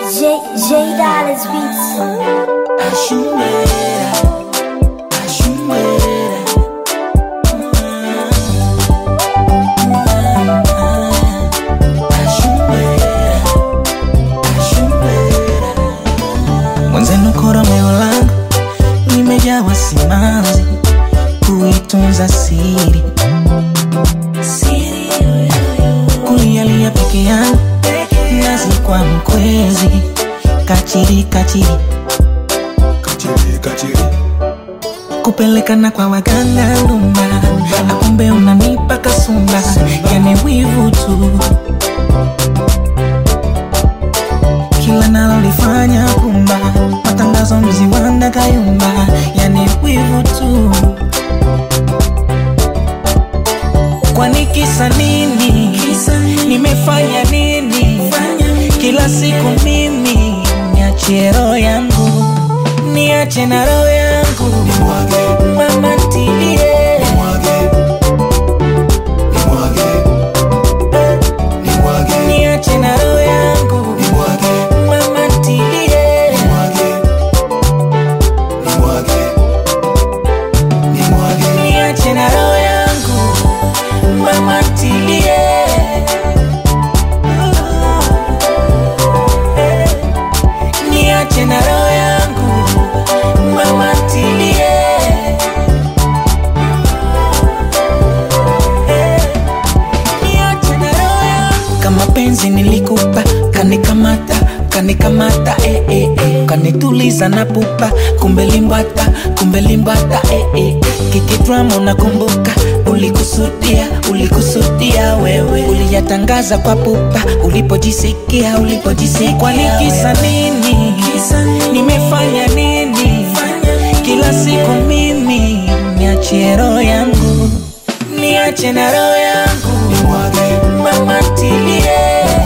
J Dollars Beats. Mwenzenu koromeo langu limejawa simanzi, kuitunza siri kulialia peke yangu, nazi kwa mkwezi, kachiri kupelekana kwa waganga lumba, na kumbe unanipa kasumba, yani wivu tu. Kila nalolifanya kumba, matangazo mziwanda kayumba, yani wivu tu. Kwani kisa nini? Nimefanya nini? Kila siku mimi niachie roho yangu, niache na roho yangu, mama ntilie, niache na roho yangu, mama ntilie, niache na roho yangu, mama ntilie, niache na roho yangu, mama ntilie, niache na roho yangu. Kama penzi nilikupa, kanikamata kanituliza na pupa, kumbe limbata kikidrama unakumbuka, ulikusudia wewe, uliyatangaza kwa pupa, ulipojisikia. Kwani kisa nini? Nimefanya nini? Kila siku mimi niachie roho yangu, niache na roho yangu, mama ntilie,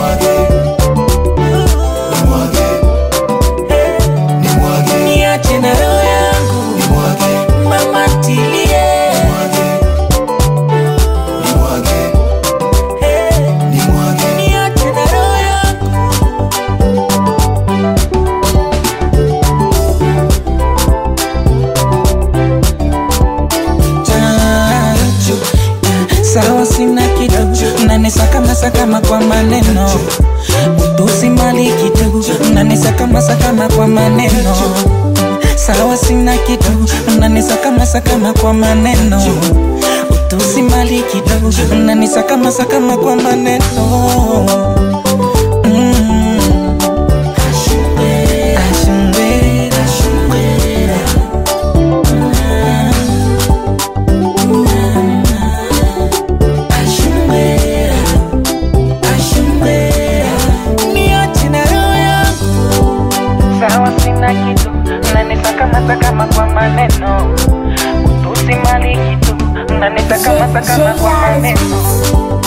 niache na roho yangu, mama ntilie, niache na roho yangu. Sawa sina kitu, nanisakama kwa maneno, utusi mali kitu, nanisakama kwa maneno. Sawa sina kitu, nanisakama kwa maneno, utusi mali kitu, nanisakama kwa maneno. Sawa sina kitu, nanisakama kwa maneno, utusi mali kitu, nanisakama kwa maneno.